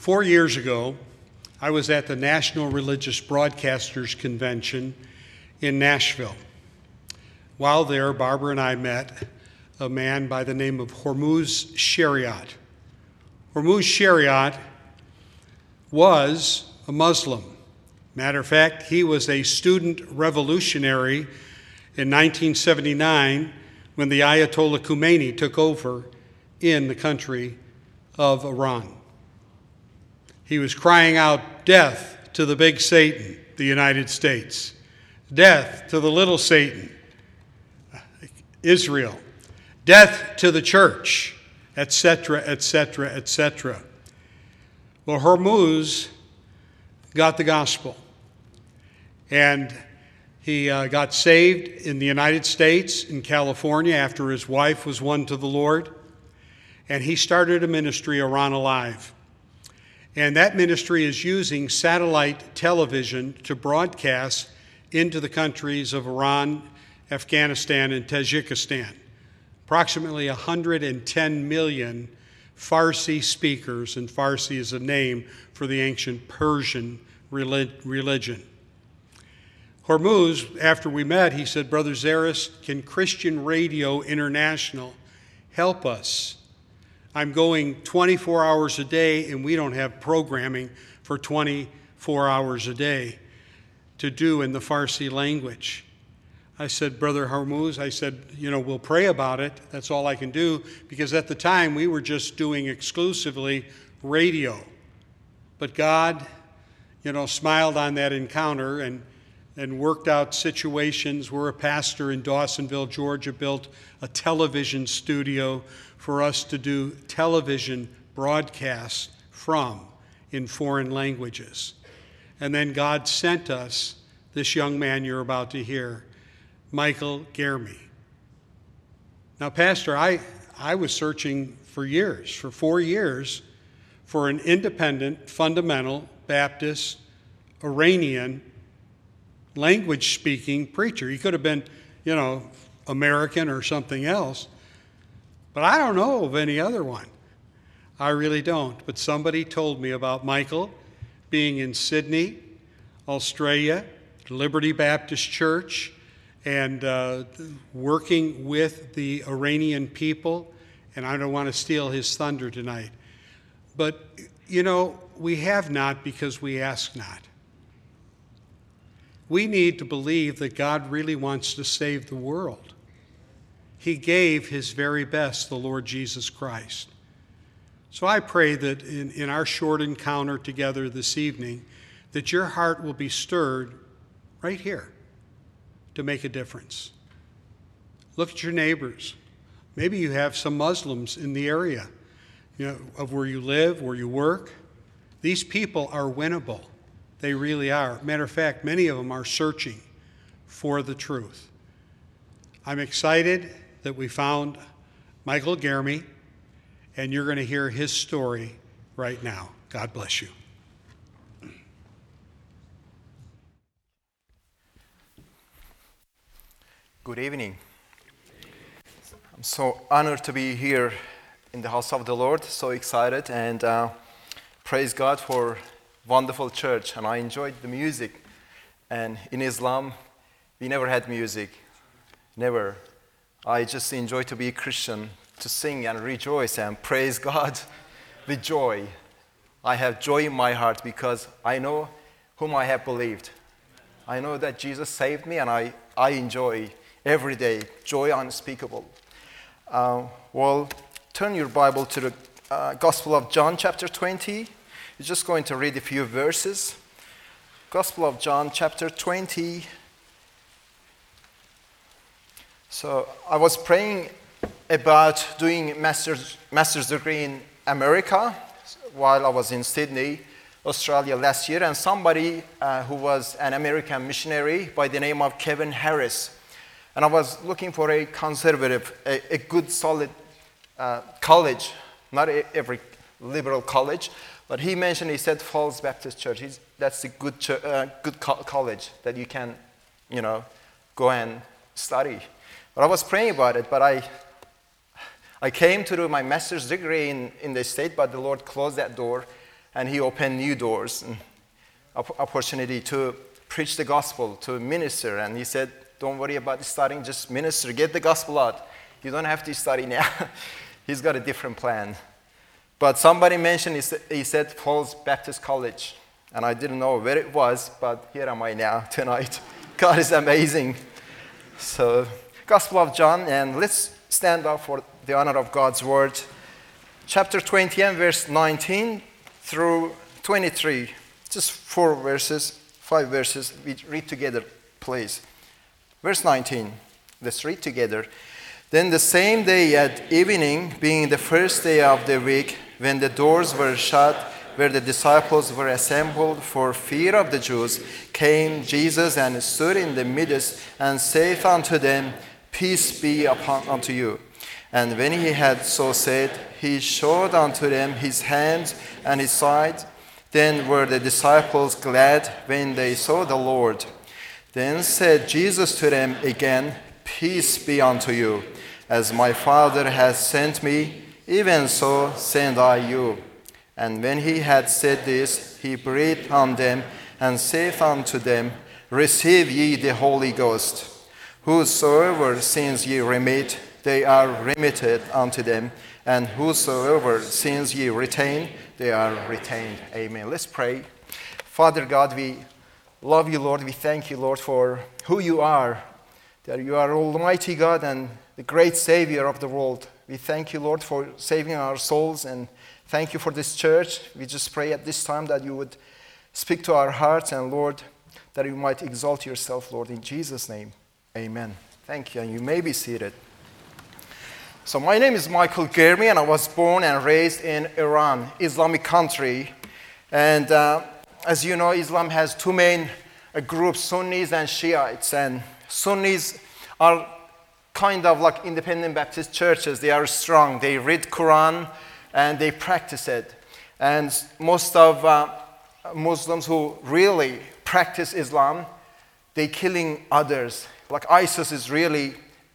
4 years ago, I was at the National Religious Broadcasters Convention in Nashville. While there, Barbara and I met a man by the name of Hormuz Shariat. Hormuz Shariat was a Muslim. Matter of fact, he was a student revolutionary in 1979 when the Ayatollah Khomeini took over in the country of Iran. He was crying out, "Death to the big Satan, the United States. Death to the little Satan, Israel. Death to the church," etc., etc., etc. Well, Hormuz got the gospel, and he got saved in the United States, in California, after his wife was won to the Lord, and he started a ministry, Iran Alive. And that ministry is using satellite television to broadcast into the countries of Iran, Afghanistan, and Tajikistan. Approximately 110 million Farsi speakers, and Farsi is a name for the ancient Persian religion. Hormuz, after we met, he said, "Brother Zaris, can Christian Radio International help us? I'm going 24 hours a day, and we don't have programming for 24 hours a day to do in the Farsi language." I said, "Brother Hormuz," I said, "we'll pray about it. That's all I can do," because at the time we were just doing exclusively radio. But God, smiled on that encounter and worked out situations where a pastor in Dawsonville, Georgia, built a television studio for us to do television broadcasts from in foreign languages. And then God sent us this young man you're about to hear, Michael Germy. Now, Pastor, I was searching for 4 years, for an independent, fundamental, Baptist, Iranian, language-speaking preacher. He could have been, American or something else, but I don't know of any other one. I really don't. But somebody told me about Michael being in Sydney, Australia, Liberty Baptist Church, and working with the Iranian people, and I don't want to steal his thunder tonight. But, we have not because we ask not. We need to believe that God really wants to save the world. He gave his very best, the Lord Jesus Christ. So I pray that in our short encounter together this evening, that your heart will be stirred right here to make a difference. Look at your neighbors. Maybe you have some Muslims in the area, of where you live, where you work. These people are winnable. They really are. Matter of fact, many of them are searching for the truth. I'm excited that we found Michael Germy, and you're going to hear his story right now. God bless you. Good evening. I'm so honored to be here in the house of the Lord, so excited, and praise God for wonderful church, and I enjoyed the music. And in Islam, we never had music, never. I just enjoy to be a Christian, to sing and rejoice and praise God with joy. I have joy in my heart because I know whom I have believed. I know that Jesus saved me, and I enjoy every day, joy unspeakable. Turn your Bible to the Gospel of John, chapter 20. We're just going to read a few verses. Gospel of John, chapter 20. So I was praying about doing master's degree in America while I was in Sydney, Australia last year, and somebody who was an American missionary by the name of Kevin Harris. And I was looking for a conservative, a good, solid college, not every liberal college, but he said Falls Baptist Church. That's a good college that you can, go and study. But I was praying about it, but I came to do my master's degree in the state, but the Lord closed that door. and he opened new doors and opportunity to preach the gospel, to minister. And he said, don't worry about studying, just minister, get the gospel out. You don't have to study now. He's got a different plan. But somebody mentioned, he said Falls Baptist College. And I didn't know where it was, but here am I now tonight. God is amazing. So, Gospel of John, and let's stand up for the honor of God's word. Chapter 20 and verse 19 through 23. Just 5 verses. We read together, please. Verse 19. Let's read together. Then the same day at evening, being the first day of the week, when the doors were shut, where the disciples were assembled for fear of the Jews, came Jesus and stood in the midst and saith unto them, Peace be unto you. And when he had so said, he showed unto them his hands and his side. Then were the disciples glad when they saw the Lord. Then said Jesus to them again, Peace be unto you. As my Father has sent me, even so send I you. And when he had said this, he breathed on them and saith unto them, Receive ye the Holy Ghost. Whosoever sins ye remit, they are remitted unto them. And whosoever sins ye retain, they are retained. Amen. Let's pray. Father God, we love you, Lord. We thank you, Lord, for who you are. That you are Almighty God and the great Savior of the world. We thank you, Lord, for saving our souls, and thank you for this church. We just pray at this time that you would speak to our hearts, and Lord, that you might exalt yourself, Lord, in Jesus' name. Amen. Thank you, and you may be seated. So my name is Michael Germi, and I was born and raised in Iran, Islamic country. And as you know, Islam has two main groups, Sunnis and Shiites. And Sunnis are kind of like independent Baptist churches. They are strong. They read Quran and they practice it. And most of Muslims who really practice Islam, they killing others. Like ISIS is really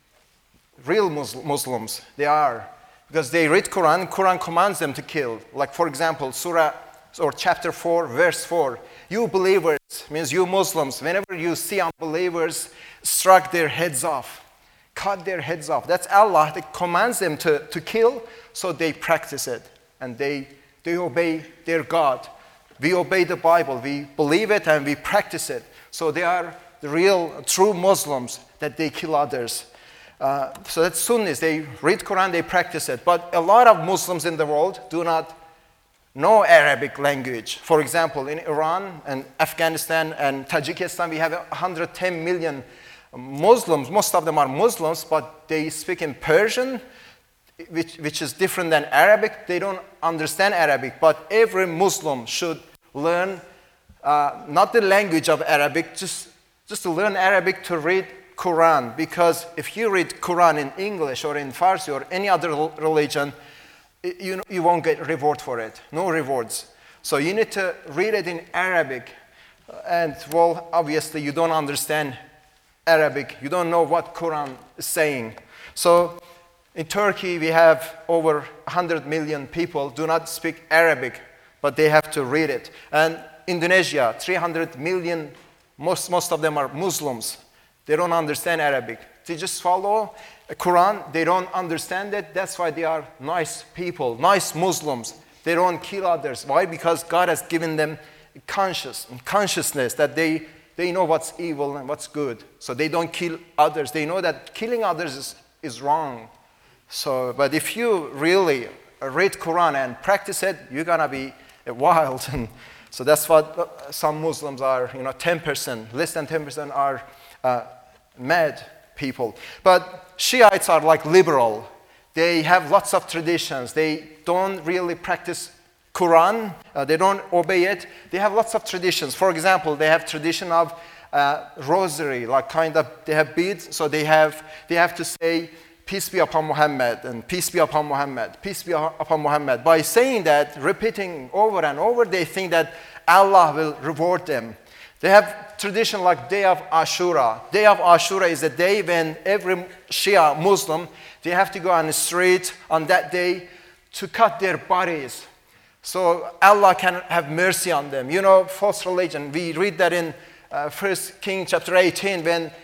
real Muslims. They are. Because they read Quran. Quran commands them to kill. Like for example, Surah or chapter 4, verse 4. You believers, means you Muslims, whenever you see unbelievers, struck their heads off. Cut their heads off. That's Allah that commands them to kill, so they practice it. And they obey their God. We obey the Bible. We believe it and we practice it. So they are the real, true Muslims that they kill others. So that's Sunnis. They read Quran, they practice it. But a lot of Muslims in the world do not know Arabic language. For example, in Iran and Afghanistan and Tajikistan, we have 110 million Muslims. Most of them are Muslims, but they speak in Persian, which is different than Arabic. They don't understand Arabic, but every Muslim should learn not the language of Arabic, just to learn Arabic to read Quran. Because if you read Quran in English or in Farsi or any other religion, you won't get reward for it. No rewards. So you need to read it in Arabic. And well, obviously you don't understand Arabic. You don't know what Quran is saying. So in Turkey, we have over 100 million people do not speak Arabic, but they have to read it. And Indonesia, 300 million, most of them are Muslims. They don't understand Arabic. They just follow the Quran. They don't understand it. That's why they are nice people, nice Muslims. They don't kill others. Why? Because God has given them consciousness that they know what's evil and what's good. So they don't kill others. They know that killing others is wrong. So, but if you really read Quran and practice it, you're gonna be wild. And so that's what some Muslims are. 10%, less than 10% are mad people. But Shiites are like liberal. They have lots of traditions. They don't really practice Quran. They don't obey it. They have lots of traditions. For example, they have tradition of rosary, like kind of they have beads. So they have to say, peace be upon Muhammad, and peace be upon Muhammad, peace be upon Muhammad. By saying that, repeating over and over, they think that Allah will reward them. They have tradition like Day of Ashura. Day of Ashura is a day when every Shia Muslim, they have to go on the street on that day to cut their bodies so Allah can have mercy on them. You know, false religion. We read that in 1 Kings chapter 18 when,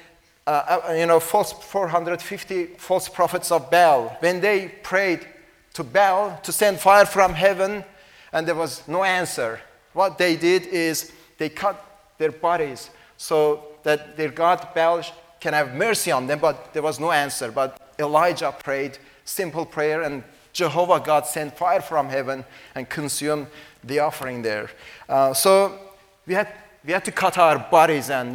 450 false prophets of Baal, when they prayed to Baal to send fire from heaven and there was no answer. What they did is they cut their bodies so that their God Baal can have mercy on them, but there was no answer. But Elijah prayed, simple prayer, and Jehovah God sent fire from heaven and consumed the offering there. So we had to cut our bodies, and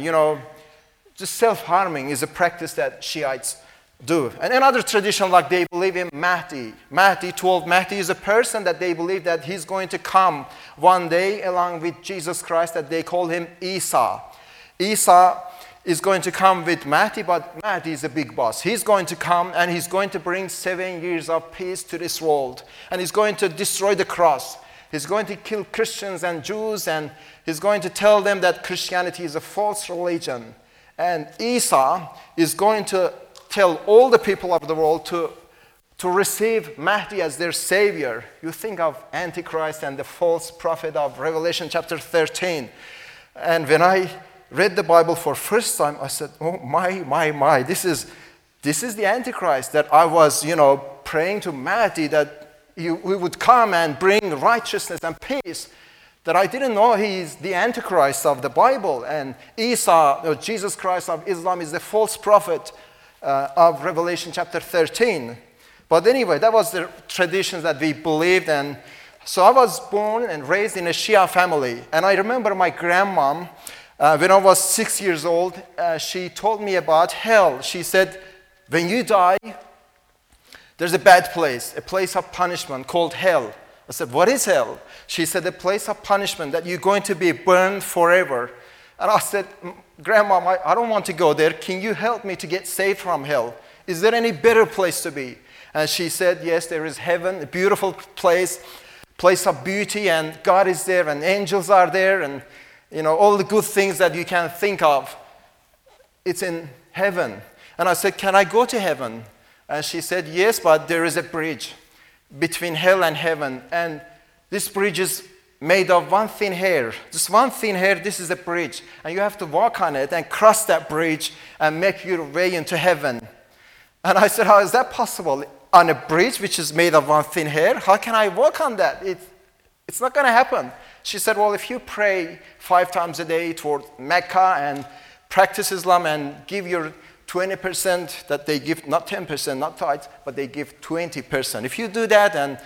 just self-harming is a practice that Shiites do. And another tradition, like they believe in Mahdi. Mahdi is a person that they believe that he's going to come one day along with Jesus Christ, that they call him Isa. Isa is going to come with Mahdi, but Mahdi is a big boss. He's going to come and he's going to bring 7 years of peace to this world. And he's going to destroy the cross. He's going to kill Christians and Jews, and he's going to tell them that Christianity is a false religion. And Isa is going to tell all the people of the world to receive Mahdi as their savior. You think of Antichrist and the false prophet of Revelation chapter 13. And when I read the Bible for first time, I said, oh my, this is the Antichrist that I was, praying to Mahdi that we would come and bring righteousness and peace, that I didn't know he's the Antichrist of the Bible. And Isa, or Jesus Christ of Islam, is the false prophet of Revelation chapter 13. But anyway, that was the traditions that we believed. And so I was born and raised in a Shia family. And I remember my grandmom, when I was 6 years old, she told me about hell. She said, when you die, there's a bad place, a place of punishment called hell. I said, what is hell? She said, a place of punishment that you're going to be burned forever. And I said, Grandma, I don't want to go there. Can you help me to get saved from hell? Is there any better place to be? And she said, yes, there is heaven, a beautiful place of beauty, and God is there, and angels are there, and all the good things that you can think of. It's in heaven. And I said, can I go to heaven? And she said, yes, but there is a bridge between hell and heaven. And this bridge is made of one thin hair. Just one thin hair, this is a bridge. And you have to walk on it and cross that bridge and make your way into heaven. And I said, how is that possible? On a bridge which is made of one thin hair? How can I walk on that? It's not going to happen. She said, well, if you pray 5 times a day toward Mecca and practice Islam and give your 20% that they give, not 10%, not tithes, but they give 20%. If you do that and,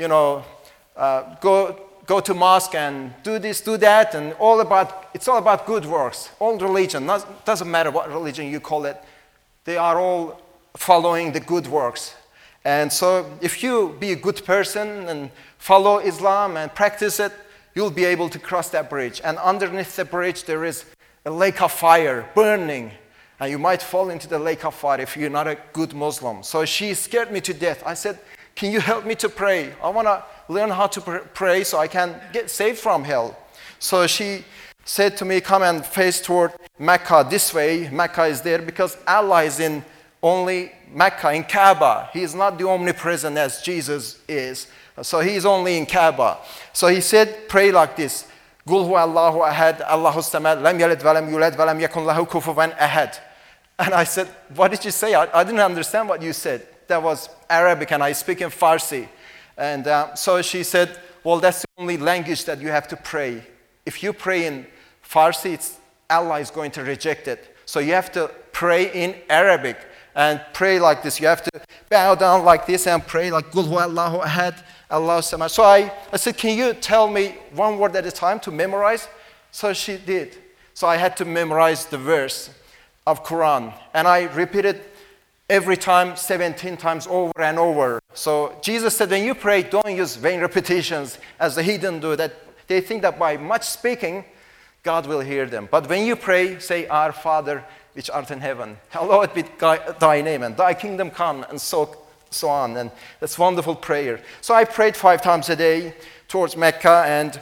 go to mosque and do this, do that, and it's all about good works. All religion, doesn't matter what religion you call it, they are all following the good works. And so if you be a good person and follow Islam and practice it, you'll be able to cross that bridge. And underneath the bridge, there is a lake of fire burning. And you might fall into the lake of fire if you're not a good Muslim. So she scared me to death. I said, can you help me to pray? I want to learn how to pray so I can get saved from hell. So she said to me, come and face toward Mecca this way. Mecca is there because Allah is in only Mecca, in Kaaba. He is not the omnipresent as Jesus is. So he is only in Kaaba. So he said, pray like this. Qul huwa Allahu ahad, Allahus samad, lam yalid wa lam yulad wa lam yakun lahu kufuwan ahad. And I said, what did you say? I didn't understand what you said. That was Arabic, and I speak in Farsi. And so she said, well, that's the only language that you have to pray. If you pray in Farsi, Allah is going to reject it. So you have to pray in Arabic and pray like this. You have to bow down like this and pray like Qul huwa Allahu ahad, Allahu samad. So I said, can you tell me one word at a time to memorize? So she did. So I had to memorize the verse of Quran. And I repeated every time 17 times over and over. So Jesus said, when you pray, don't use vain repetitions as the heathen do, that they think that by much speaking, God will hear them. But when you pray, say, Our Father, which art in heaven, hallowed be thy name, and thy kingdom come, and so on. And that's wonderful prayer. So I prayed 5 times a day towards Mecca, and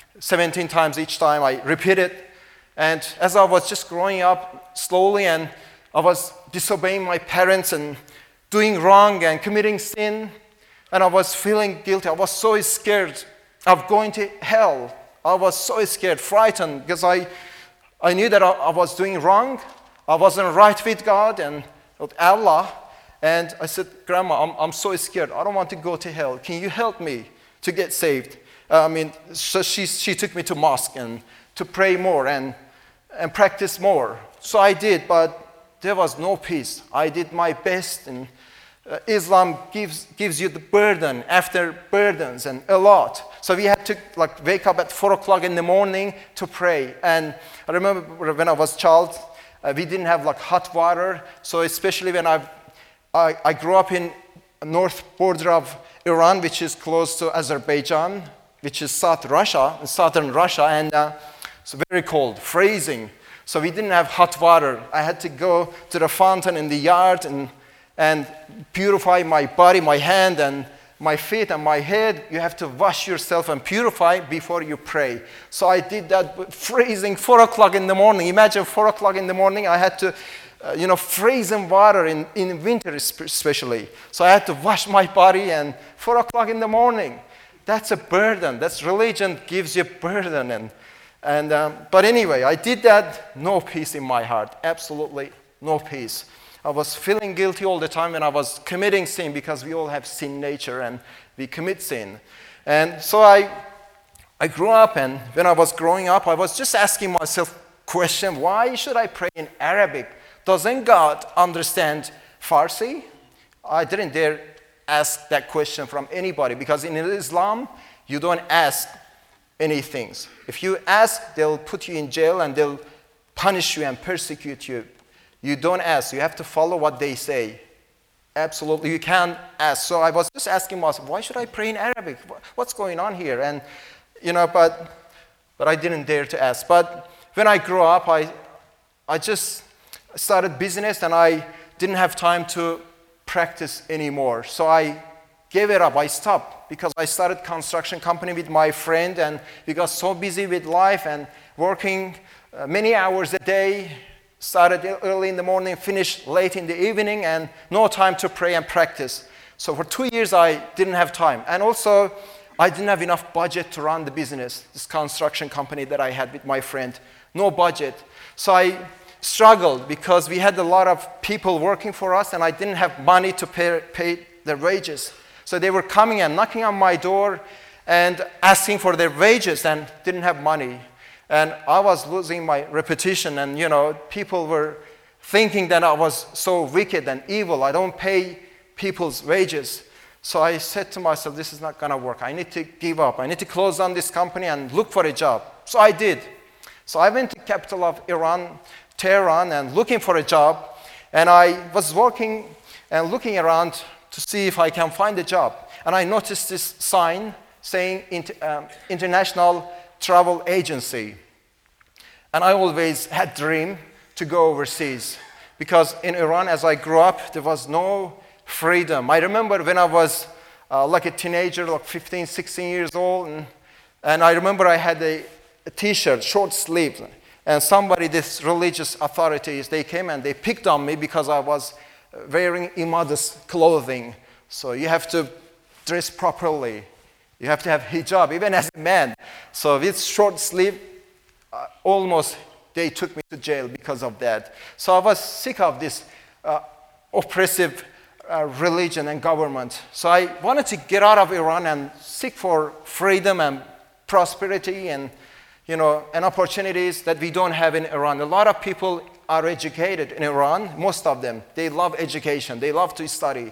17 times each time I repeated. And as I was just growing up slowly, and I was disobeying my parents and doing wrong and committing sin, and I was feeling guilty. I was so scared of going to hell. I was so scared, frightened, because I knew that I was doing wrong. I wasn't right with God and with Allah. And I said, Grandma, I'm so scared. I don't want to go to hell. Can you help me to get saved? So she took me to mosque and to pray more and practice more. So I did, but there was no peace. I did my best, and Islam gives you the burden after burdens and a lot. So we had to wake up at 4 o'clock in the morning to pray. And I remember when I was a child, we didn't have hot water. So especially when I grew up in north border of Iran, which is close to Azerbaijan, which is southern Russia, and it's very cold, freezing. So we didn't have hot water. I had to go to the fountain in the yard and purify my body, my hand, and my feet, and my head. You have to wash yourself and purify before you pray. So I did that freezing 4 o'clock in the morning. Imagine 4 o'clock in the morning, I had to freezing water in winter especially. So I had to wash my body, and 4 o'clock in the morning. That's a burden. That's religion gives you burden. But anyway, I did that. No peace in my heart. Absolutely no peace. I was feeling guilty all the time when I was committing sin, because we all have sin nature and we commit sin. And so I grew up, and when I was growing up, I was just asking myself question, why should I pray in Arabic? Doesn't God understand Farsi? I didn't dare ask that question from anybody, because in Islam, you don't ask anything. If you ask, they'll put you in jail and they'll punish you and persecute you. You don't ask. You have to follow what they say. Absolutely, you can't ask. So I was just asking myself, why should I pray in Arabic? What's going on here? And but I didn't dare to ask. But when I grew up, I just started business, and I didn't have time to practice anymore. So I gave it up. I stopped, because I started construction company with my friend, and we got so busy with life and working many hours a day. Started early in the morning, finished late in the evening, and no time to pray and practice. So for 2 years, I didn't have time. And also, I didn't have enough budget to run the business, this construction company that I had with my friend. No budget. So I struggled, because we had a lot of people working for us, and I didn't have money to pay their wages. So they were coming and knocking on my door and asking for their wages, and didn't have money. And I was losing my reputation, and people were thinking that I was so wicked and evil. I don't pay people's wages. So I said to myself, this is not going to work. I need to give up. I need to close down this company and look for a job. So I did. So I went to the capital of Iran, Tehran, and looking for a job. And I was working and looking around to see if I can find a job. And I noticed this sign saying International Travel Agency. And I always had a dream to go overseas, because in Iran, as I grew up, there was no freedom. I remember when I was a teenager, 15, 16 years old, and I remember I had a t-shirt, short sleeve, and these religious authorities, they came and they picked on me because I was wearing immodest clothing. So you have to dress properly. You have to have hijab, even as a man. So with short sleeve, almost they took me to jail because of that. So I was sick of this oppressive religion and government. So I wanted to get out of Iran and seek for freedom and prosperity and opportunities that we don't have in Iran. A lot of people are educated in Iran, most of them. They love education, they love to study.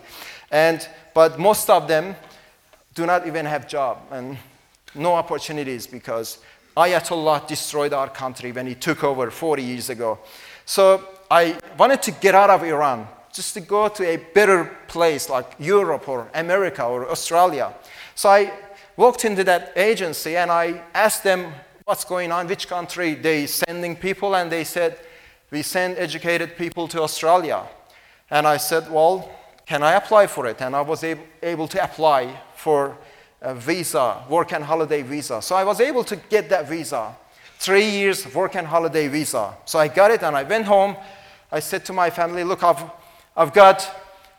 But most of them do not even have job and no opportunities, because Ayatollah destroyed our country when he took over 40 years ago. So I wanted to get out of Iran, just to go to a better place like Europe or America or Australia. So I walked into that agency and I asked them what's going on, which country they sending people, and they said, we send educated people to Australia. And I said, well, can I apply for it? And I was able to apply for a visa, work and holiday visa. So I was able to get that visa, 3 years work and holiday visa. So I got it and I went home. I said to my family, look, I've got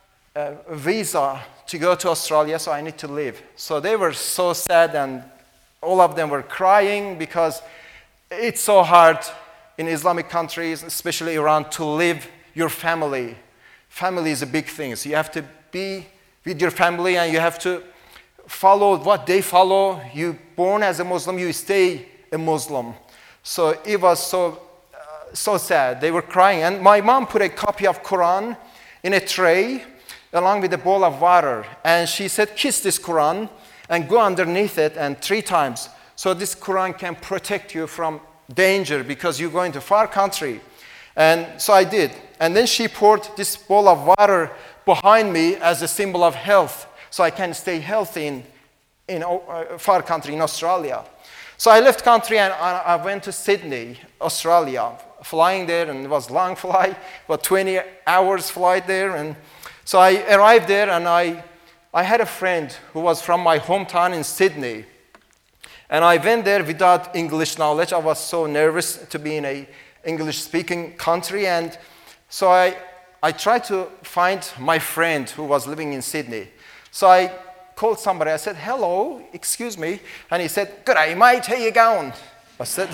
a visa to go to Australia, so I need to leave. So they were so sad and all of them were crying because it's so hard in Islamic countries, especially Iran, to live your family. Family is a big thing. So you have to be with your family and you have to follow what they follow. You born as a Muslim, you stay a Muslim. So it was so sad. They were crying. And my mom put a copy of Quran in a tray along with a bowl of water. And she said, kiss this Quran and go underneath it and 3 times. So this Quran can protect you from danger because you're going to far country. And so I did. And then she poured this bowl of water behind me as a symbol of health, so I can stay healthy in far country in Australia. So I left country and I went to Sydney, Australia, flying there, and it was long flight, about 20 hours flight there. And so I arrived there and I had a friend who was from my hometown in Sydney. And I went there without English knowledge. I was so nervous to be in a English-speaking country. And so I tried to find my friend who was living in Sydney. So I called somebody. I said, hello, excuse me. And he said, g'day, mate, how you going? I said,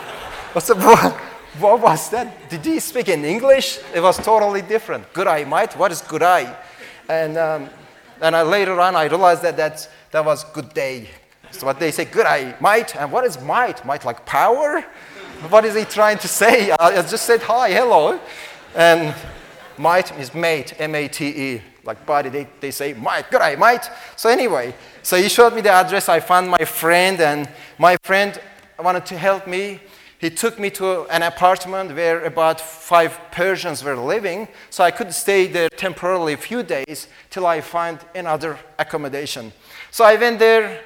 what was that? Did he speak in English? It was totally different. G'day, mate, what is g'day? And later on, I realized that was good day. So what they say, g'day, mate. And what is might? Might like power? What is he trying to say? I just said, hi, hello. And might is mate, M-A-T-E. Like body, they say, mate, g'day, mate. So anyway, so he showed me the address. I found my friend, and my friend wanted to help me. He took me to an apartment where about 5 Persians were living, so I could stay there temporarily a few days till I find another accommodation. So I went there.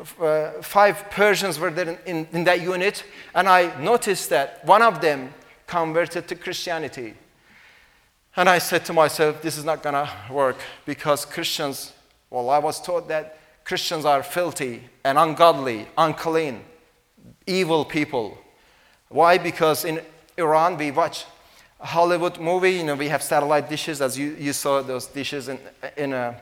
5 Persians were there in that unit, and I noticed that one of them converted to Christianity. And I said to myself, this is not going to work, because Christians, well, I was taught that Christians are filthy and ungodly, unclean, evil people. Why? Because in Iran, we watch a Hollywood movie. We have satellite dishes, as you saw those dishes in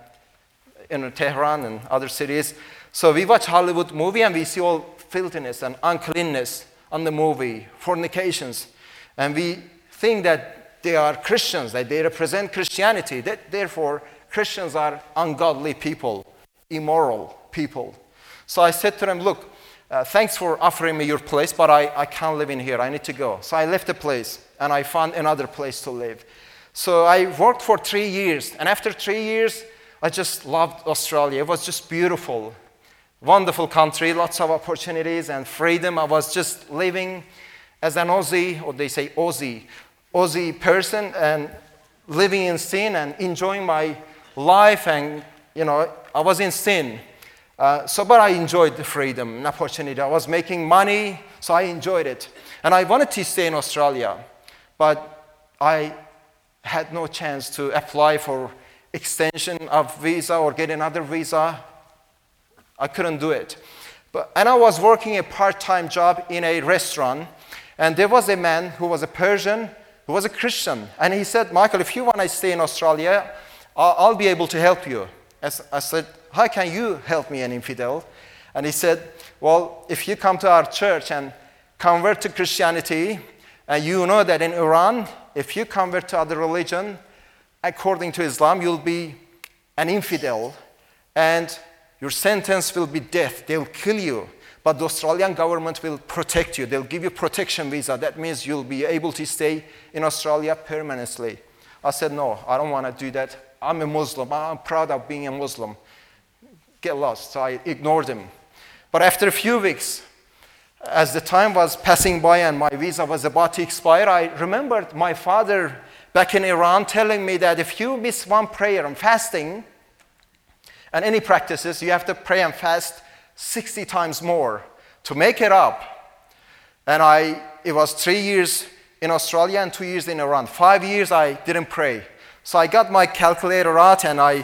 Tehran and other cities. So we watch Hollywood movie and we see all filthiness and uncleanness on the movie, fornications. And we think that they are Christians, that they represent Christianity. That therefore, Christians are ungodly people, immoral people. So I said to them, look, thanks for offering me your place, but I can't live in here. I need to go. So I left the place and I found another place to live. So I worked for 3 years. And after 3 years, I just loved Australia. It was just beautiful. Wonderful country, lots of opportunities and freedom. I was just living as an Aussie, or they say Aussie person, and living in sin and enjoying my life. And, I was in sin. But I enjoyed the freedom and opportunity. I was making money, so I enjoyed it. And I wanted to stay in Australia, but I had no chance to apply for extension of visa or get another visa. I couldn't do it. And I was working a part-time job in a restaurant, and there was a man who was a Persian, who was a Christian. And he said, Michael, if you want to stay in Australia, I'll be able to help you. I said, how can you help me, an infidel? And he said, well, if you come to our church and convert to Christianity, and you know that in Iran, if you convert to other religion, according to Islam, you'll be an infidel, and your sentence will be death. They'll kill you. But the Australian government will protect you. They'll give you protection visa. That means you'll be able to stay in Australia permanently. I said, no, I don't want to do that. I'm a Muslim. I'm proud of being a Muslim. Get lost. So I ignored him. But after a few weeks, as the time was passing by and my visa was about to expire, I remembered my father back in Iran telling me that if you miss one prayer and fasting, and any practices, you have to pray and fast 60 times more to make it up. And it was 3 years in Australia and 2 years in Iran. 5 years I didn't pray. So I got my calculator out, and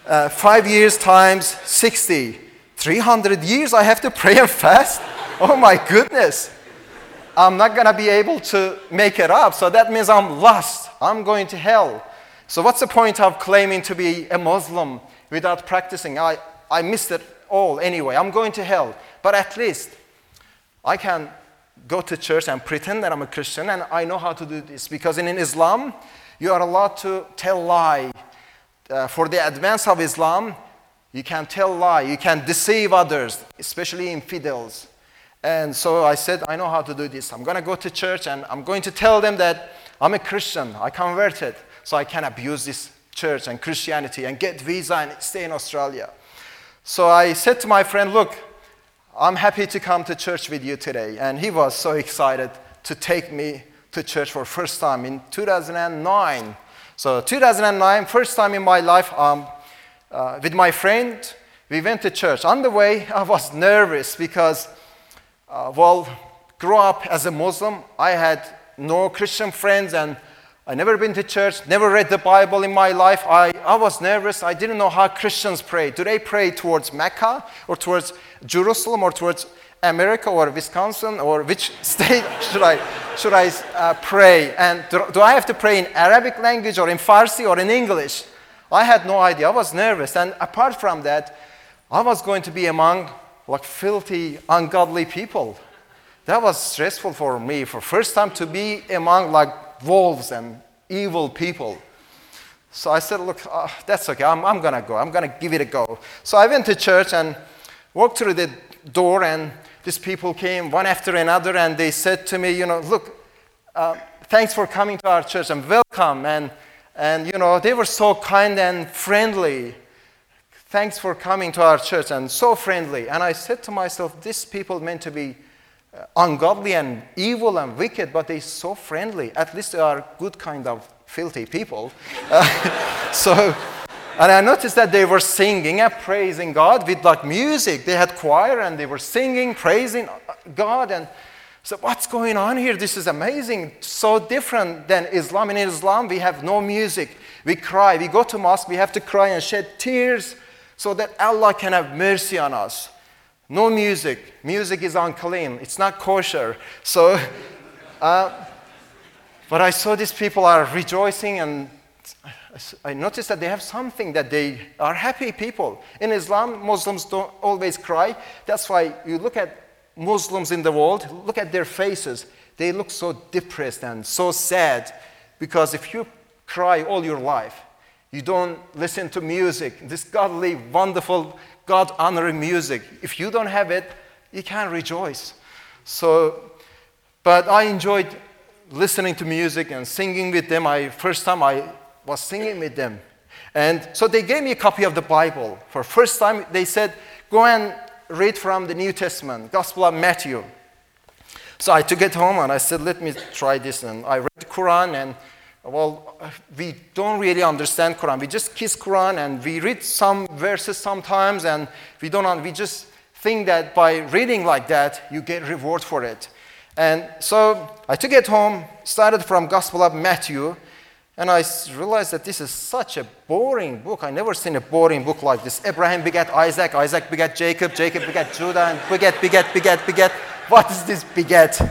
5 years times 60, 300 years I have to pray and fast? Oh my goodness. I'm not going to be able to make it up. So that means I'm lost. I'm going to hell. So what's the point of claiming to be a Muslim without practicing? I missed it all anyway. I'm going to hell. but at least I can go to church and pretend that I'm a Christian, and I know how to do this. Because in Islam, you are allowed to tell lie. For the advance of Islam, you can tell lie, you can deceive others, especially infidels. And so I said, I know how to do this. I'm going to go to church and I'm going to tell them that I'm a Christian. I converted, so I can abuse this church and Christianity and get visa and stay in Australia. So I said to my friend, look, I'm happy to come to church with you today. And he was so excited to take me to church for first time in 2009. So 2009, first time in my life, with my friend, we went to church. On the way, I was nervous because, grew up as a Muslim. I had no Christian friends and I never been to church, never read the Bible in my life. I was nervous. I didn't know how Christians pray. Do they pray towards Mecca or towards Jerusalem or towards America or Wisconsin, or which state should I pray? And do I have to pray in Arabic language or in Farsi or in English? I had no idea. I was nervous. And apart from that, I was going to be among like filthy, ungodly people. That was stressful for me, for first time to be among like wolves and evil people. So I said, look, that's okay, I'm going to go. I'm going to give it a go. So I went to church and walked through the door, and these people came one after another, and they said to me, look, thanks for coming to our church and welcome. And they were so kind and friendly. Thanks for coming to our church and so friendly. And I said to myself, these people meant to be ungodly and evil and wicked, but they're so friendly. At least they are good kind of filthy people. And I noticed that they were singing and praising God with like music. They had choir and they were singing, praising God. And so what's going on here? This is amazing. So different than Islam. In Islam, we have no music. We cry. We go to mosque. We have to cry and shed tears so that Allah can have mercy on us. No music. Music is unclean. It's not kosher. So, but I saw these people are rejoicing, and I noticed that they have something, that they are happy people. In Islam, Muslims don't always cry. That's why you look at Muslims in the world, look at their faces. They look so depressed and so sad, because if you cry all your life, you don't listen to music, this godly, wonderful, God-honoring music. If you don't have it, you can't rejoice. But I enjoyed listening to music and singing with them. First time I was singing with them. And so they gave me a copy of the Bible. For first time, they said, go and read from the New Testament, Gospel of Matthew. So I took it home and I said, let me try this. And I read the Quran, and we don't really understand Quran. We just kiss Quran and we read some verses sometimes, and we just think that by reading like that, you get reward for it. And so I took it home, started from Gospel of Matthew, and I realized that this is such a boring book. I never seen a boring book like this. Abraham begat Isaac, Isaac begat Jacob, Jacob begat Judah, and begat. What is this begat?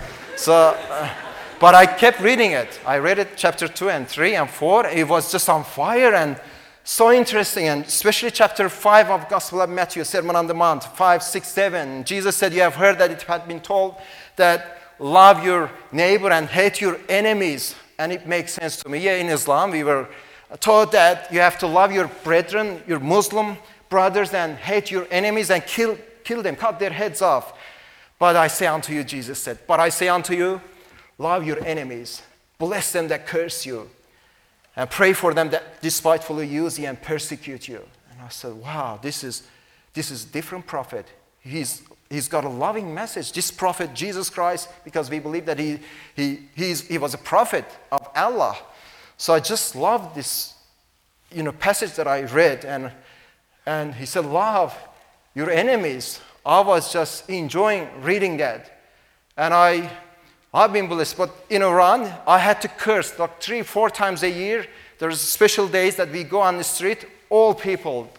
But I kept reading it. I read it chapter 2 and 3 and 4. It was just on fire and so interesting. And especially chapter 5 of Gospel of Matthew, Sermon on the Mount, 5, 6, 7. Jesus said, you have heard that it had been told that love your neighbor and hate your enemies. And it makes sense to me. Yeah, in Islam, we were taught that you have to love your brethren, your Muslim brothers, and hate your enemies and kill them, cut their heads off. But I say unto you, Jesus said, but I say unto you, love your enemies, bless them that curse you, and pray for them that despitefully use you and persecute you. And I said, wow, this is different prophet. He's got a loving message. This prophet, Jesus Christ, because we believe that he was a prophet of Allah. So I just loved this, passage that I read, and he said, love your enemies. I was just enjoying reading that, and I've been blessed. But in Iran, I had to curse like 3-4 times a year. There's special days that we go on the street. All people,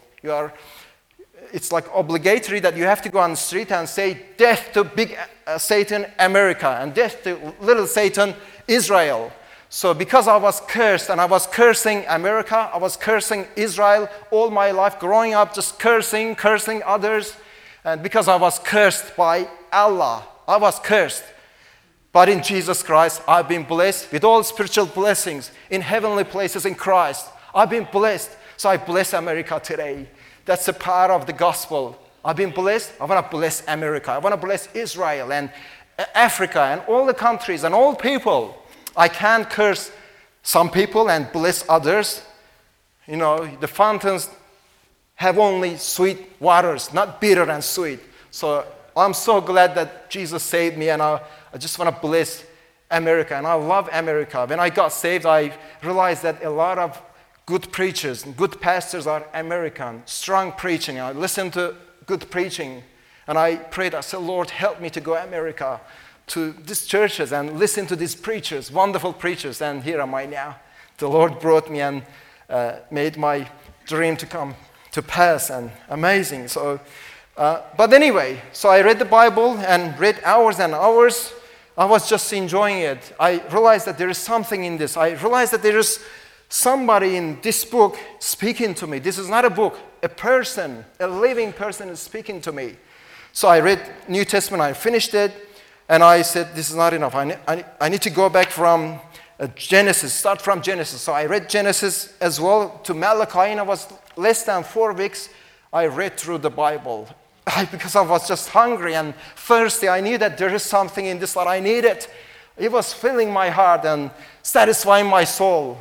it's like obligatory that you have to go on the street and say death to big Satan America and death to little Satan Israel. So because I was cursed and I was cursing America, I was cursing Israel all my life, growing up just cursing others. And because I was cursed by Allah, I was cursed. But in Jesus Christ, I've been blessed with all spiritual blessings in heavenly places in Christ. I've been blessed. So I bless America today. That's the power of the gospel. I've been blessed. I want to bless America. I want to bless Israel and Africa and all the countries and all people. I can't curse some people and bless others. You know, the fountains have only sweet waters, not bitter and sweet. So I'm so glad that Jesus saved me, and I just want to bless America, and I love America. When I got saved, I realized that a lot of good preachers and good pastors are American, strong preaching. I listened to good preaching, and I prayed, I said, Lord, help me to go to America, to these churches, and listen to these preachers, wonderful preachers, and here am I now. The Lord brought me and made my dream to come to pass, and amazing. So, but anyway, so I read the Bible and read hours and hours. I was just enjoying it. I realized that there is something in this. I realized that there is somebody in this book speaking to me. This is not a book. A person, a living person is speaking to me. So I read New Testament. I finished it, and I said, this is not enough. I need to go back from Genesis, start from Genesis. So I read Genesis as well to Malachi, and it was less than 4 weeks. I read through the Bible. Because I was just hungry and thirsty. I knew that there is something in this that I needed. It was filling my heart and satisfying my soul.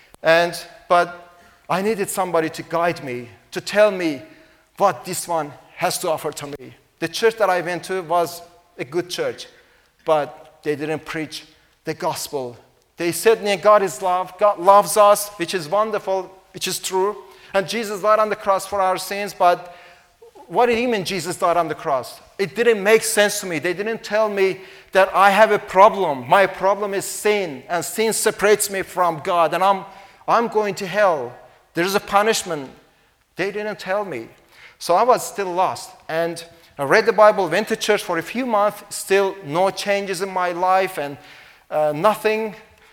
But I needed somebody to guide me, to tell me what this one has to offer to me. The church that I went to was a good church, but they didn't preach the gospel. They said, God is love, God loves us, which is wonderful, which is true. And Jesus died on the cross for our sins, but what did he mean Jesus died on the cross? It didn't make sense to me. They didn't tell me that I have a problem. My problem is sin, and sin separates me from God, and I'm going to hell. There's a punishment. They didn't tell me. So I was still lost. And I read the Bible, went to church for a few months, still no changes in my life, and nothing.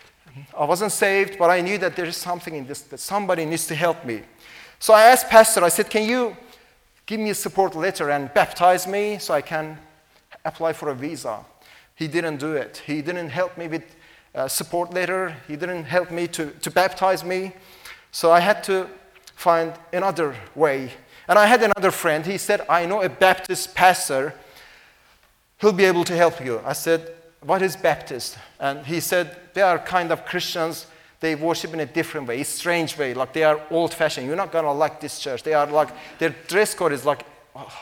I wasn't saved, but I knew that there is something in this, that somebody needs to help me. So I asked Pastor, I said, can you give me a support letter and baptize me so I can apply for a visa? He didn't do it. He didn't help me with a support letter. He didn't help me to baptize me. So I had to find another way. And I had another friend. He said, I know a Baptist pastor. He'll be able to help you. I said, what is Baptist? And he said, they are kind of Christians. They worship in a different way, a strange way, like they are old-fashioned. You're not going to like this church. They are like, their dress code is like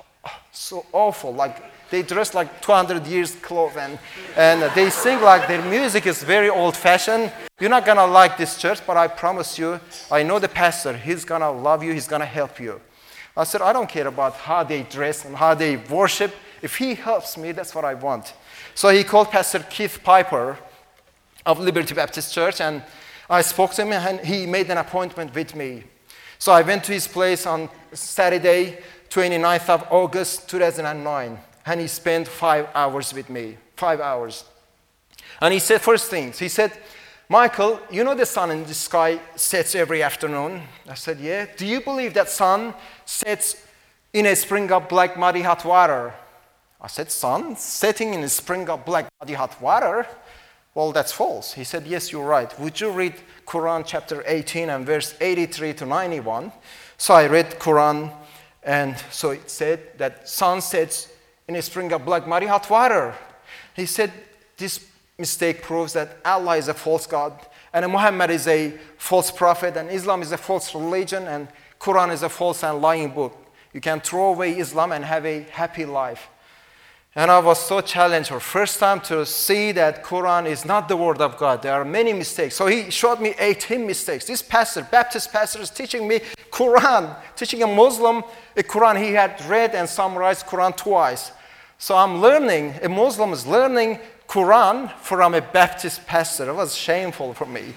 so awful. Like they dress like 200 years clothes, and they sing like their music is very old-fashioned. You're not going to like this church, but I promise you, I know the pastor. He's going to love you. He's going to help you. I said, I don't care about how they dress and how they worship. If he helps me, that's what I want. So he called Pastor Keith Piper of Liberty Baptist Church, and I spoke to him, and he made an appointment with me. So I went to his place on Saturday, 29th of August, 2009, and he spent 5 hours with me, 5 hours. And he said, first things, he said, Michael, you know the sun in the sky sets every afternoon? I said, yeah. Do you believe that sun sets in a spring of black, muddy, hot water? I said, sun setting in a spring of black, muddy, hot water? Well, that's false. He said, yes, you're right. Would you read Quran chapter 18 and verse 83 to 91? So I read Quran, and so it said that sun sets in a spring of black, muddy, hot water. He said, this mistake proves that Allah is a false God, and Muhammad is a false prophet, and Islam is a false religion, and Quran is a false and lying book. You can throw away Islam and have a happy life. And I was so challenged for first time to see that Quran is not the word of God. There are many mistakes. So he showed me 18 mistakes. This pastor, Baptist pastor, is teaching me Quran, teaching a Muslim a Quran. He had read and summarized Quran twice. So I'm learning, a Muslim is learning Quran from a Baptist pastor. It was shameful for me.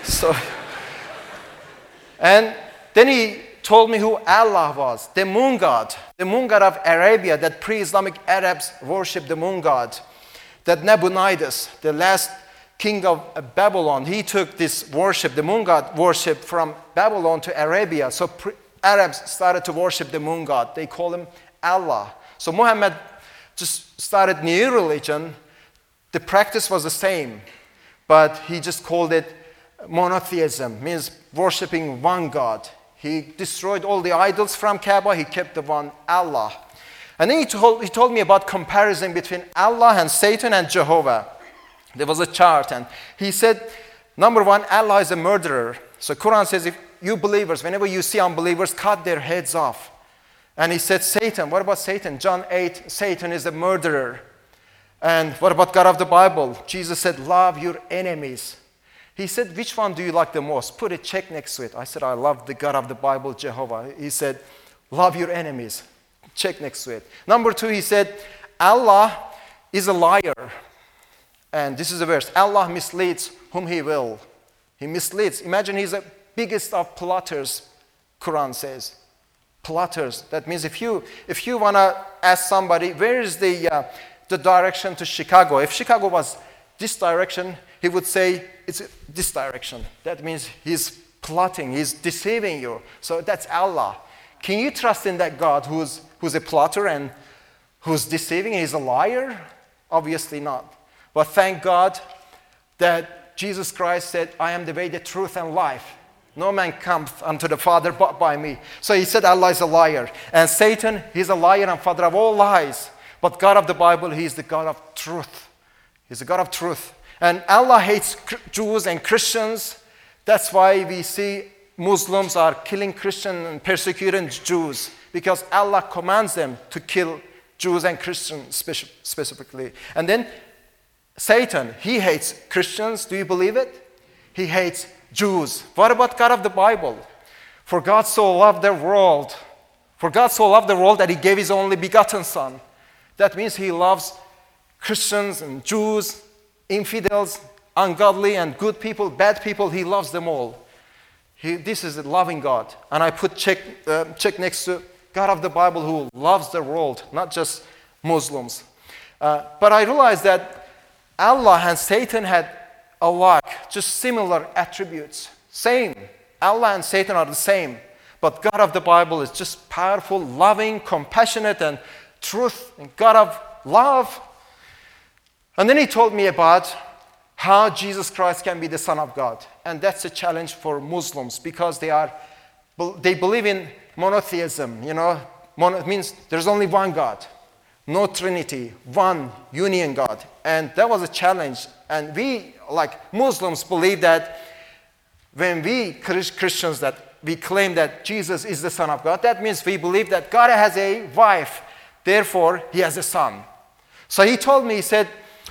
And then he told me who Allah was, the moon god of Arabia, that pre-Islamic Arabs worship the moon god. That Nabonidus, the last king of Babylon, he took this worship, the moon god worship, from Babylon to Arabia. So Arabs started to worship the moon god. They call him Allah. So Muhammad just started new religion. The practice was the same, but he just called it monotheism, means worshiping one God. He destroyed all the idols from Kaaba. He kept the one Allah. And then he told me about comparison between Allah and Satan and Jehovah. There was a chart, and he said, number one, Allah is a murderer. So Quran says, if you believers, whenever you see unbelievers, cut their heads off. And he said, Satan, what about Satan? John 8, Satan is a murderer. And what about God of the Bible? Jesus said, love your enemies. He said, which one do you like the most? Put a check next to it. I said, I love the God of the Bible, Jehovah. He said, love your enemies. Check next to it. Number two, he said, Allah is a liar. And this is the verse. Allah misleads whom he will. He misleads. Imagine he's the biggest of plotters, Quran says. Plotters. That means if you want to ask somebody, where is the direction to Chicago? If Chicago was this direction, he would say, it's this direction. That means he's plotting, he's deceiving you. So that's Allah. Can you trust in that God who's a plotter and who's deceiving? He's a liar? Obviously not. But thank God that Jesus Christ said, I am the way, the truth, and life. No man comes unto the Father but by me. So he said Allah is a liar. And Satan, he's a liar and father of all lies. But God of the Bible, he is the God of truth. He's the God of truth. And Allah hates Jews and Christians. That's why we see Muslims are killing Christians and persecuting Jews, because Allah commands them to kill Jews and Christians specifically. And then Satan, he hates Christians. Do you believe it? He hates Jews. What about God of the Bible? For God so loved the world. For God so loved the world that he gave his only begotten Son. That means he loves Christians and Jews, infidels, ungodly and good people, bad people. He loves them all. This is a loving God. And I put check next to God of the Bible who loves the world, not just Muslims. But I realized that Allah and Satan had alike, just similar attributes. Same. Allah and Satan are the same. But God of the Bible is just powerful, loving, compassionate, and truth, and God of love. And then he told me about how Jesus Christ can be the Son of God. And that's a challenge for Muslims, because they believe in monotheism. It means there's only one God. No Trinity, one union God. And that was a challenge. And we, like Muslims, believe that when we Christians, that we claim that Jesus is the Son of God, that means we believe that God has a wife, therefore he has a son. So he told me, he said,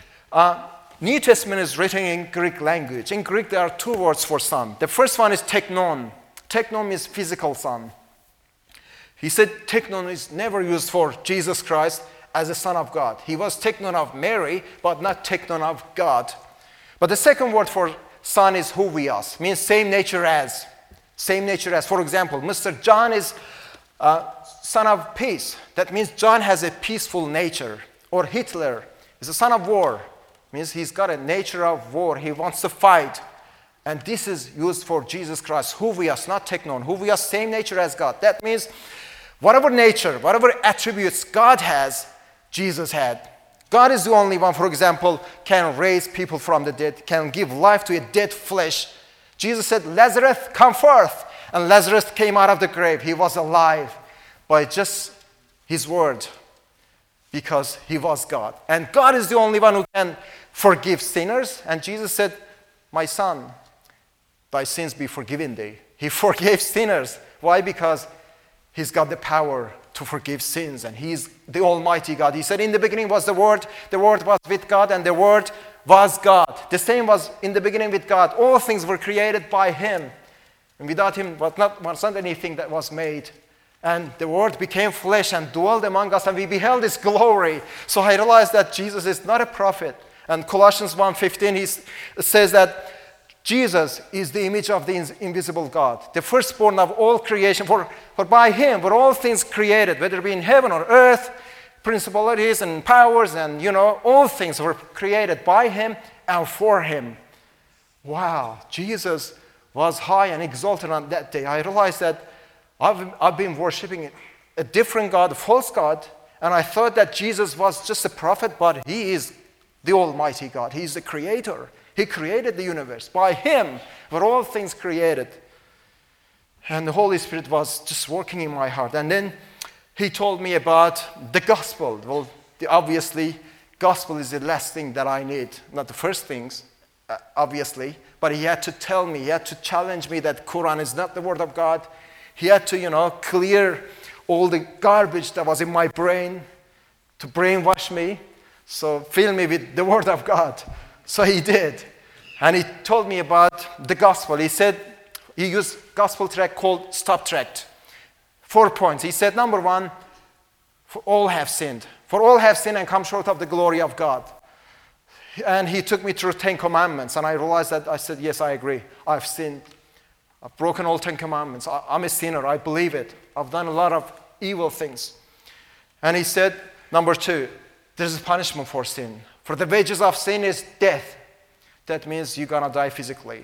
New Testament is written in Greek language. In Greek, there are two words for son. The first one is teknon. Teknon means physical son. He said teknon is never used for Jesus Christ as a Son of God. He was teknon of Mary, but not teknon of God. But the second word for son is huvios, means same nature as. Same nature as. For example, Mr. John is son of peace. That means John has a peaceful nature. Or Hitler is a son of war. Means he's got a nature of war. He wants to fight. And this is used for Jesus Christ. Huvios, not teknon. Huvios, same nature as God. That means whatever nature, whatever attributes God has, Jesus had. God is the only one, for example, can raise people from the dead, can give life to a dead flesh. Jesus said, Lazarus, come forth. And Lazarus came out of the grave. He was alive by just his word, because he was God. And God is the only one who can forgive sinners. And Jesus said, my son, thy sins be forgiven thee. He forgave sinners. Why? Because he's got the power to forgive sins, and he's the Almighty God. He said, in the beginning was the Word was with God, and the Word was God. The same was in the beginning with God. All things were created by him, and without him was not anything that was made. And the Word became flesh and dwelled among us, and we beheld his glory. So I realized that Jesus is not a prophet. And Colossians 1:15, he says that Jesus is the image of the invisible God, the firstborn of all creation. For by him were all things created, whether it be in heaven or earth, principalities and powers, and all things were created by him and for him. Wow, Jesus was high and exalted on that day. I realized that I've been worshiping a different God, a false God, And I thought that Jesus was just a prophet, but he is the Almighty God. He is the creator. He created the universe. By him were all things created. And the Holy Spirit was just working in my heart. And then he told me about the gospel. Well, obviously, gospel is the last thing that I need. Not the first things, obviously. But he had to tell me, he had to challenge me that Quran is not the word of God. He had to, clear all the garbage that was in my brain to brainwash me. So fill me with the word of God. So he did. And he told me about the gospel. He said, he used gospel tract called Stop Tract. 4 points. He said, number 1, for all have sinned. For all have sinned and come short of the glory of God. And he took me through 10 commandments. And I realized that I said, yes, I agree. I've sinned. I've broken all 10 commandments. I'm a sinner. I believe it. I've done a lot of evil things. And he said, number 2, there's a punishment for sin. For the wages of sin is death. That means you're going to die physically.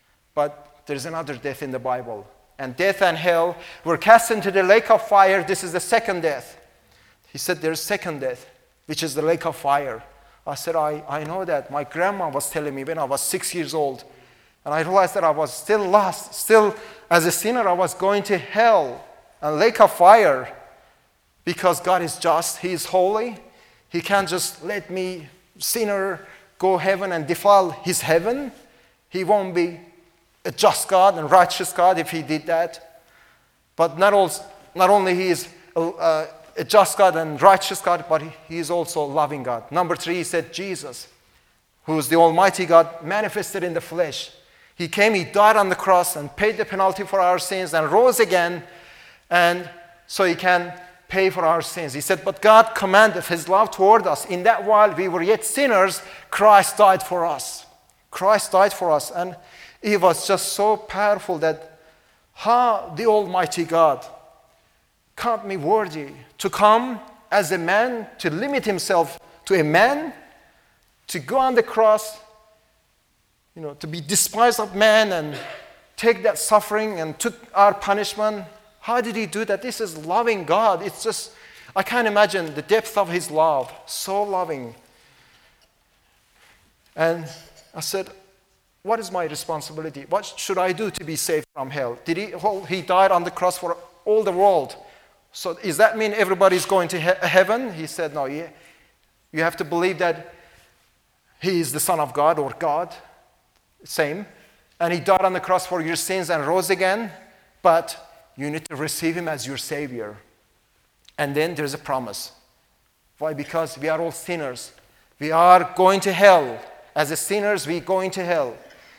But there's another death in the Bible. And death and hell were cast into the lake of fire. This is the second death. He said there's second death, which is the lake of fire. I said, I know that. My grandma was telling me when I was 6 years old. And I realized that I was still lost. Still, as a sinner, I was going to hell, a lake of fire. Because God is just. He is holy. He can't just let me, sinner, go heaven and defile his heaven. He won't be a just God and righteous God if he did that. But not only he is a just God and righteous God, but he is also a loving God. Number 3, he said Jesus, who is the Almighty God, manifested in the flesh. He came, he died on the cross and paid the penalty for our sins and rose again, and so he can pay for our sins. He said, but God commanded his love toward us, in that while we were yet sinners, Christ died for us. Christ died for us. And it was just so powerful that how the Almighty God count me worthy to come as a man, to limit himself to a man, to go on the cross, to be despised of man and take that suffering and took our punishment. How did he do that? This is loving God. It's just, I can't imagine the depth of his love. So loving. And I said, what is my responsibility? What should I do to be saved from hell? He died on the cross for all the world. So does that mean everybody's going to heaven? He said, no, you have to believe that he is the Son of God or God. Same. And he died on the cross for your sins and rose again. But you need to receive him as your Savior. And then there's a promise. Why? Because we are all sinners. We are going to hell. As a sinners, we're going to hell.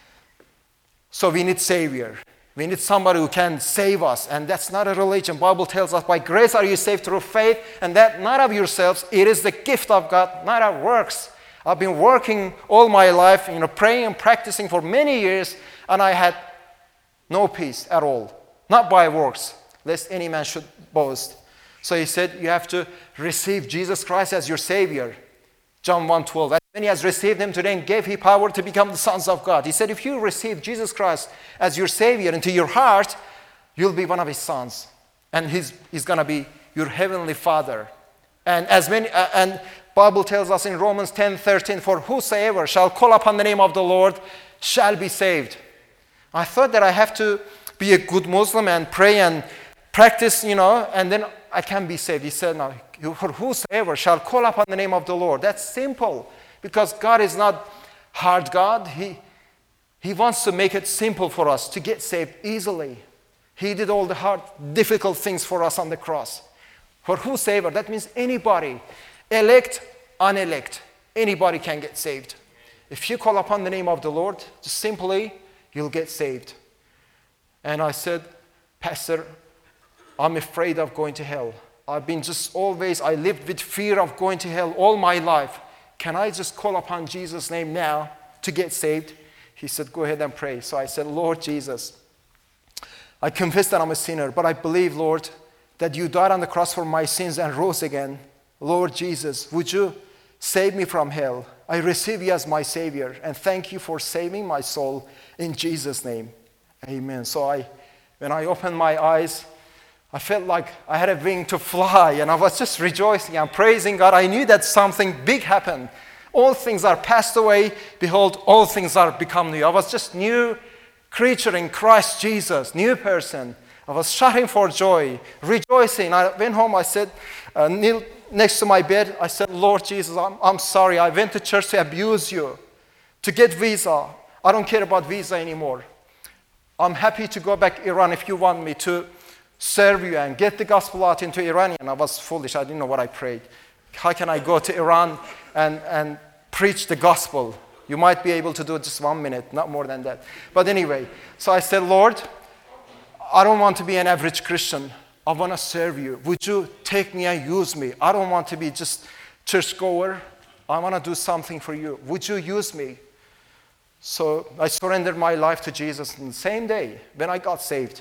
So we need Savior. We need somebody who can save us. And that's not a religion. Bible tells us, by grace are you saved through faith, and that not of yourselves. It is the gift of God, not of works. I've been working all my life, praying and practicing for many years, and I had no peace at all. Not by works, lest any man should boast. So he said, you have to receive Jesus Christ as your Savior. John 1:12. As many as received him to them gave he power to become the sons of God. He said, if you receive Jesus Christ as your Savior into your heart, you'll be one of his sons. And he's going to be your heavenly Father. And and Bible tells us in Romans 10:13, for whosoever shall call upon the name of the Lord shall be saved. I thought that I have to be a good Muslim and pray and practice, and then I can be saved. He said, no, for whosoever shall call upon the name of the Lord. That's simple, because God is not hard God. He wants to make it simple for us to get saved easily. He did all the hard, difficult things for us on the cross. For whosoever, that means anybody, elect, unelect, anybody can get saved. If you call upon the name of the Lord, just simply, you'll get saved. And I said, Pastor, I'm afraid of going to hell. I've been I lived with fear of going to hell all my life. Can I just call upon Jesus' name now to get saved? He said, go ahead and pray. So I said, Lord Jesus, I confess that I'm a sinner, but I believe, Lord, that you died on the cross for my sins and rose again. Lord Jesus, would you save me from hell? I receive you as my Savior, and thank you for saving my soul in Jesus' name. Amen. So when I opened my eyes, I felt like I had a wing to fly, and I was just rejoicing and praising God. I knew that something big happened. All things are passed away. Behold, all things are become new. I was just new creature in Christ Jesus, new person. I was shouting for joy, rejoicing. I went home, I said, kneel next to my bed. I said, Lord Jesus, I'm sorry. I went to church to abuse you, to get visa. I don't care about visa anymore. I'm happy to go back to Iran if you want me to serve you and get the gospel out into Iranian. I was foolish. I didn't know what I prayed. How can I go to Iran and preach the gospel? You might be able to do it just 1 minute, not more than that. But anyway, so I said, Lord, I don't want to be an average Christian. I want to serve you. Would you take me and use me? I don't want to be just churchgoer. I want to do something for you. Would you use me? So I surrendered my life to Jesus on the same day when I got saved.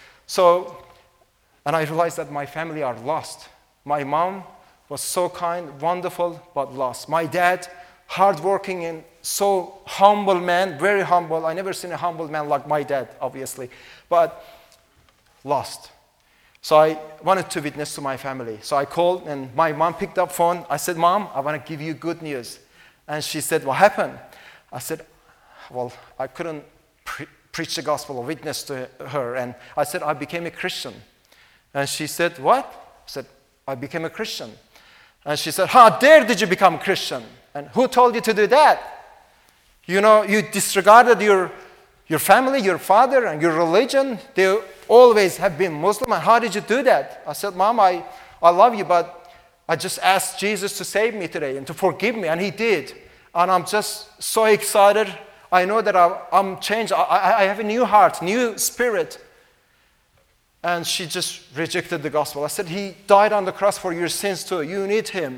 And I realized that my family are lost. My mom was so kind, wonderful, but lost. My dad, hardworking and so humble man, very humble. I never seen a humble man like my dad, obviously, but lost. So I wanted to witness to my family. So I called, and my mom picked up phone. I said, Mom, I want to give you good news. And she said, what happened? I said, well, I couldn't preach the gospel or witness to her. And I said, I became a Christian. And she said, what? I said, I became a Christian. And she said, how dare did you become a Christian? And who told you to do that? You know, you disregarded your family, your father, and your religion. They always have been Muslim. And how did you do that? I said, Mom, I love you, but I just asked Jesus to save me today and to forgive me. And he did. And I'm just so excited. I know that I'm changed. I have a new heart, new spirit. And she just rejected the gospel. I said, he died on the cross for your sins too. You need him.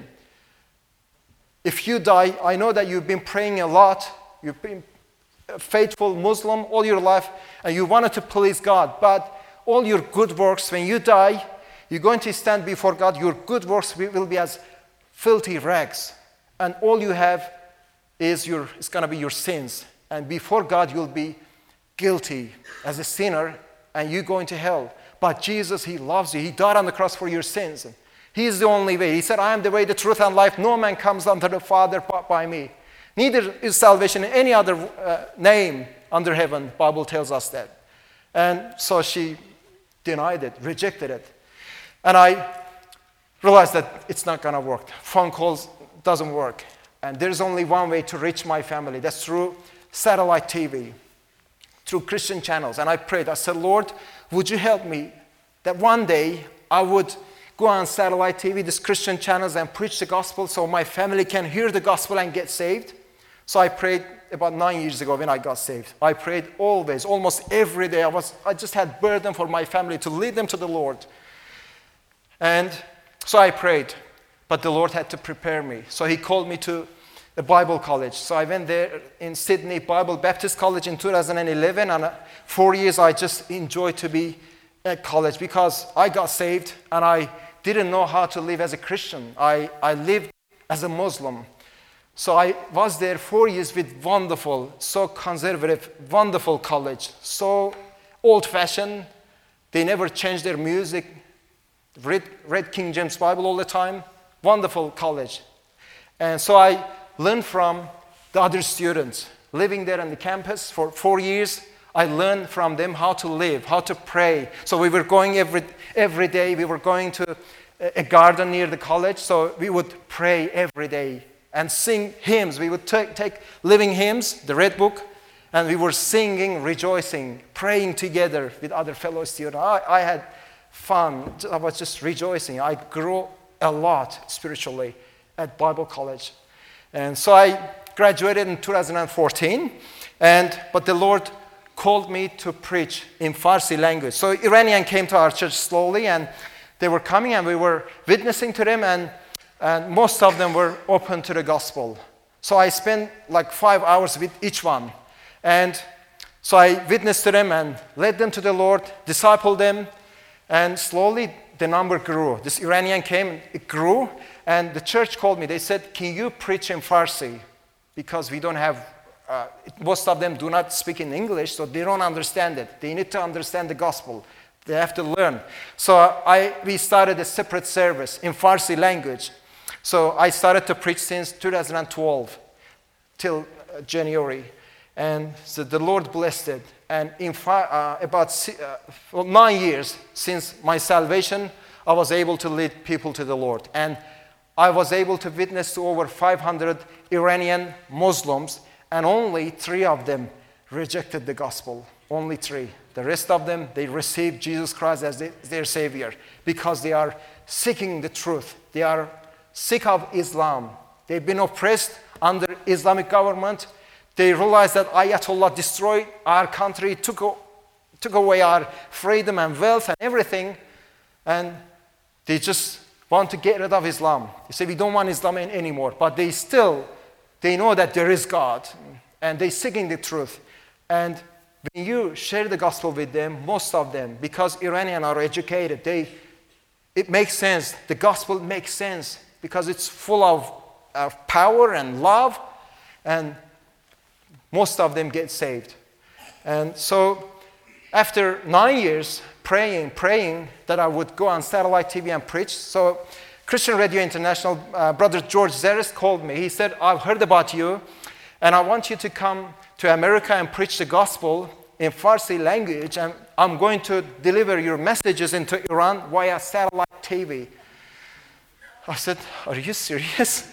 If you die, I know that you've been praying a lot. You've been a faithful Muslim all your life, and you wanted to please God. But all your good works, when you die, you're going to stand before God. Your good works will be as filthy rags. And all you have is it's going to be your sins. And before God, you'll be guilty as a sinner, and you're going to hell. But Jesus, he loves you. He died on the cross for your sins. He is the only way. He said, I am the way, the truth, and life. No man comes unto the Father but by me. Neither is salvation in any other name under heaven. The Bible tells us that. And so she denied it, rejected it. And I realized that it's not going to work. Phone calls doesn't work. And there's only one way to reach my family. That's through satellite TV, through Christian channels. And I prayed. I said, Lord, would you help me that one day I would go on satellite TV, these Christian channels, and preach the gospel so my family can hear the gospel and get saved? So I prayed about 9 years ago when I got saved. I prayed always, almost every day. I just had burden for my family to lead them to the Lord. And so I prayed, but the Lord had to prepare me. So he called me to a Bible college. So I went there in Sydney Bible Baptist College in 2011, and 4 years I just enjoyed to be at college because I got saved and I didn't know how to live as a Christian. I lived as a Muslim. So I was there 4 years with wonderful, so conservative, wonderful college, so old-fashioned. They never changed their music, read King James Bible all the time. Wonderful college. And so I learned from the other students. Living there on the campus for 4 years, I learned from them how to live, how to pray. So we were going every day. We were going to a garden near the college, so we would pray every day and sing hymns. We would take living hymns, the Red Book, and we were singing, rejoicing, praying together with other fellow students. I had fun. I was just rejoicing. I grew a lot spiritually at Bible college. And so I graduated in 2014, but the Lord called me to preach in Farsi language. So Iranian came to our church slowly, and they were coming, and we were witnessing to them, and most of them were open to the gospel. So I spent like 5 hours with each one. And so I witnessed to them and led them to the Lord, discipled them, and slowly the number grew. This Iranian came, it grew, and the church called me. They said, can you preach in Farsi? Because we don't have, most of them do not speak in English, so they don't understand it. They need to understand the gospel. They have to learn. So we started a separate service in Farsi language. So I started to preach since 2012 till January. And so the Lord blessed it. And in about 9 years since my salvation, I was able to lead people to the Lord. And I was able to witness to over 500 Iranian Muslims, and only 3 of them rejected the gospel. Only 3. The rest of them, they received Jesus Christ as their Savior because they are seeking the truth. They are sick of Islam. They've been oppressed under Islamic government. They realized that Ayatollah destroyed our country, took away our freedom and wealth and everything, and they just want to get rid of Islam. They say, we don't want Islam anymore, but they know that there is God, and they're seeking the truth. And when you share the gospel with them, most of them, because Iranians are educated, it makes sense. The gospel makes sense because it's full of power and love, and most of them get saved. And so after 9 years praying that I would go on satellite TV and preach, so Christian Radio International, Brother George Zeres called me. He said, I've heard about you, and I want you to come to America and preach the gospel in Farsi language, and I'm going to deliver your messages into Iran via satellite TV. I said, are you serious?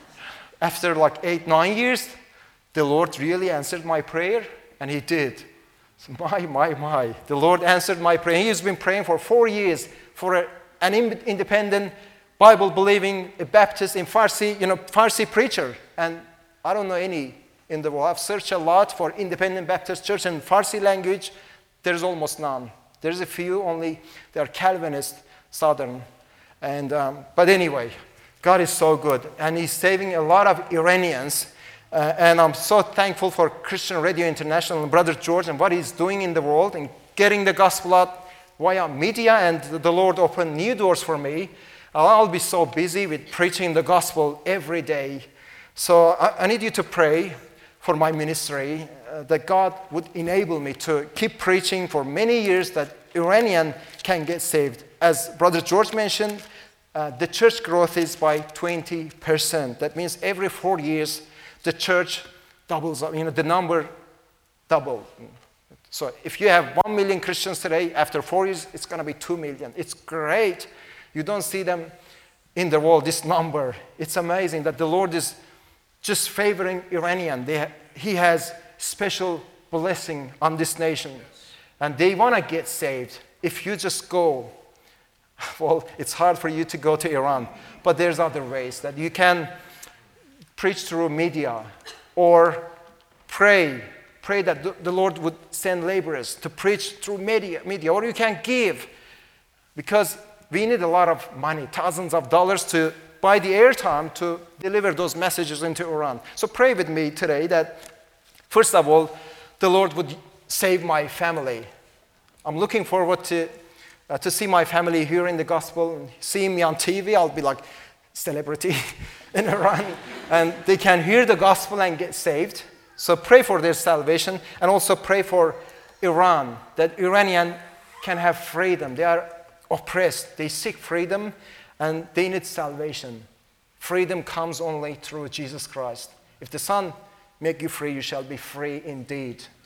After like 8-9 years, the Lord really answered my prayer, and He did. So my. The Lord answered my prayer. He has been praying for 4 years for an independent, Bible-believing Baptist in Farsi, Farsi preacher. And I don't know any in the world. I've searched a lot for independent Baptist church in Farsi language. There's almost none. There's a few, only they are Calvinist, Southern. And but anyway, God is so good, and He's saving a lot of Iranians. And I'm so thankful for Christian Radio International and Brother George and what he's doing in the world and getting the gospel out via media, and the Lord opened new doors for me. I'll be so busy with preaching the gospel every day. So I need you to pray for my ministry, that God would enable me to keep preaching for many years, that Iranian can get saved. As Brother George mentioned, the church growth is by 20%. That means every 4 years, the church doubles up, the number double. So if you have 1 million Christians today, after 4 years, it's going to be 2 million. It's great. You don't see them in the world, this number. It's amazing that the Lord is just favoring Iranian. He has special blessing on this nation. And they want to get saved. If you just go, well, it's hard for you to go to Iran. But there's other ways that you can preach through media, or pray that the Lord would send laborers to preach through media, or you can give, because we need a lot of money, thousands of dollars to buy the airtime to deliver those messages into Iran. So pray with me today that, first of all, the Lord would save my family. I'm looking forward to see my family hearing the gospel, seeing me on TV. I'll be like celebrity in Iran, and they can hear the gospel and get saved. So pray for their salvation, and also pray for Iran, that Iranian can have freedom. They are oppressed. They seek freedom, and they need salvation. Freedom comes only through Jesus Christ. If the Son make you free, you shall be free indeed.